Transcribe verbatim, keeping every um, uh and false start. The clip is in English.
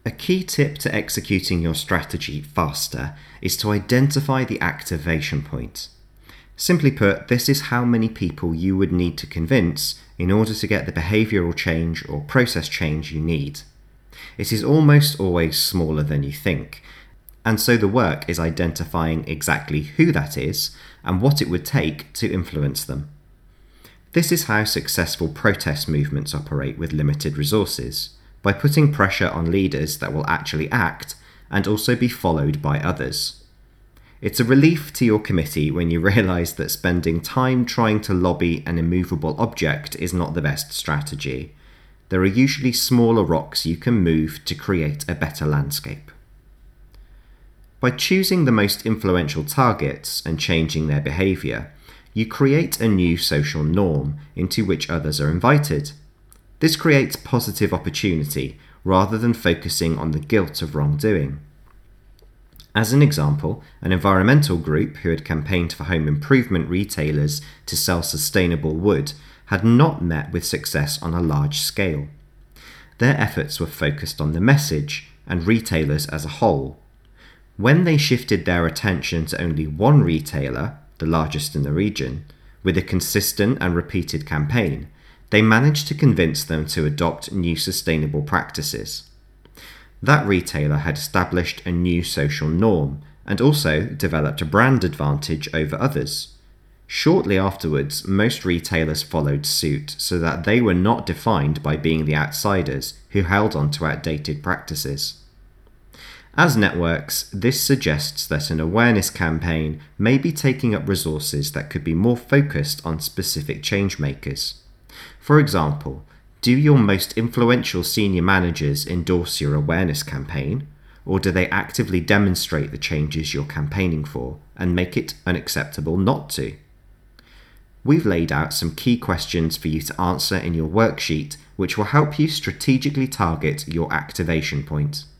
A key tip to executing your strategy faster is to identify the activation point. Simply put, this is how many people you would need to convince in order to get the behavioural change or process change you need. It is almost always smaller than you think, and so the work is identifying exactly who that is and what it would take to influence them. This is how successful protest movements operate with limited resources, by putting pressure on leaders that will actually act and also be followed by others. It's a relief to your committee when you realise that spending time trying to lobby an immovable object is not the best strategy. There are usually smaller rocks you can move to create a better landscape. By choosing the most influential targets and changing their behaviour, you create a new social norm into which others are invited. This creates positive opportunity rather than focusing on the guilt of wrongdoing. As an example, an environmental group who had campaigned for home improvement retailers to sell sustainable wood had not met with success on a large scale. Their efforts were focused on the message and retailers as a whole. When they shifted their attention to only one retailer, the largest in the region, with a consistent and repeated campaign, they managed to convince them to adopt new sustainable practices. That retailer had established a new social norm and also developed a brand advantage over others. Shortly afterwards, most retailers followed suit so that they were not defined by being the outsiders who held on to outdated practices. As networks, this suggests that an awareness campaign may be taking up resources that could be more focused on specific change makers. For example, do your most influential senior managers endorse your awareness campaign, or do they actively demonstrate the changes you're campaigning for and make it unacceptable not to? We've laid out some key questions for you to answer in your worksheet, which will help you strategically target your activation point.